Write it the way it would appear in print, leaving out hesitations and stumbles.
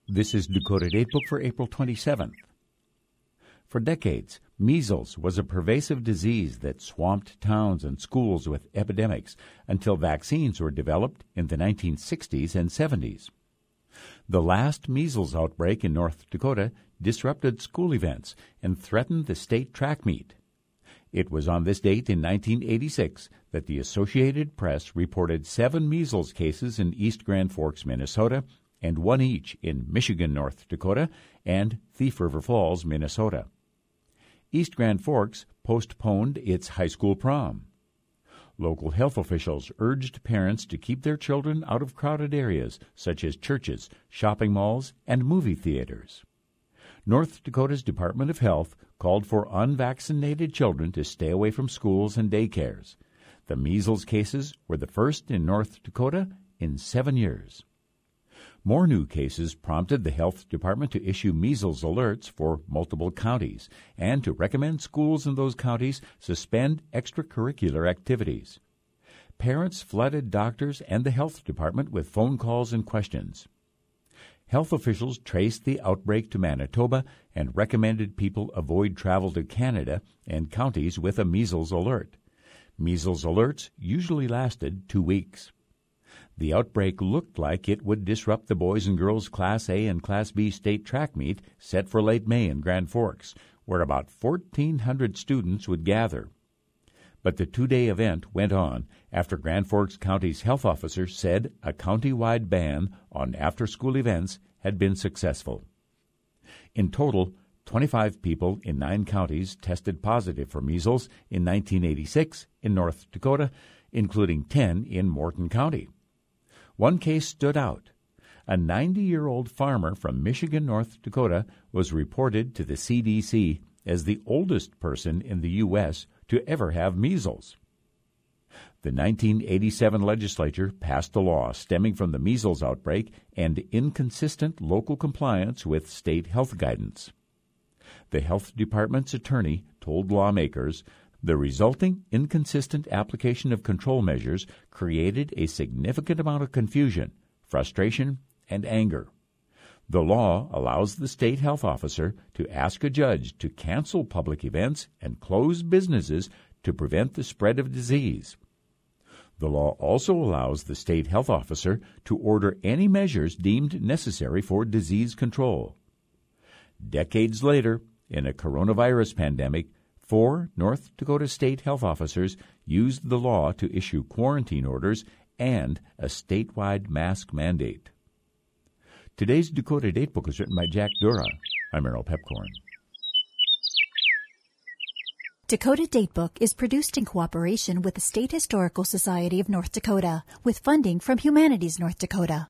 This is Dakota Datebook for April 27th. For decades, measles was a pervasive disease that swamped towns and schools with epidemics until vaccines were developed in the 1960s and 70s. The last measles outbreak in North Dakota disrupted school events and threatened the state track meet. It was on this date in 1986 that the Associated Press reported 7 measles cases in East Grand Forks, Minnesota, and 1 each in Michigan, North Dakota, and Thief River Falls, Minnesota. East Grand Forks postponed its high school prom. Local health officials urged parents to keep their children out of crowded areas such as churches, shopping malls, and movie theaters. North Dakota's Department of Health called for unvaccinated children to stay away from schools and daycares. The measles cases were the first in North Dakota in 7 years. More new cases prompted the health department to issue measles alerts for multiple counties and to recommend schools in those counties suspend extracurricular activities. Parents flooded doctors and the health department with phone calls and questions. Health officials traced the outbreak to Manitoba and recommended people avoid travel to Canada and counties with a measles alert. Measles alerts usually lasted 2 weeks. The outbreak looked like it would disrupt the boys and girls Class A and Class B state track meet set for late May in Grand Forks, where about 1,400 students would gather. But the 2-day event went on after Grand Forks County's health officer said a county-wide ban on after-school events had been successful. In total, 25 people in 9 counties tested positive for measles in 1986 in North Dakota, including 10 in Morton County. One case stood out. A 90-year-old farmer from Michigan, North Dakota, was reported to the CDC as the oldest person in the U.S. to ever have measles. The 1987 legislature passed a law stemming from the measles outbreak and inconsistent local compliance with state health guidance. The health department's attorney told lawmakers the resulting inconsistent application of control measures created a significant amount of confusion, frustration, and anger. The law allows the state health officer to ask a judge to cancel public events and close businesses to prevent the spread of disease. The law also allows the state health officer to order any measures deemed necessary for disease control. Decades later, in a coronavirus pandemic, 4 North Dakota state health officers used the law to issue quarantine orders and a statewide mask mandate. Today's Dakota Datebook is written by Jack Dura. I'm Errol Pepcorn. Dakota Datebook is produced in cooperation with the State Historical Society of North Dakota with funding from Humanities North Dakota.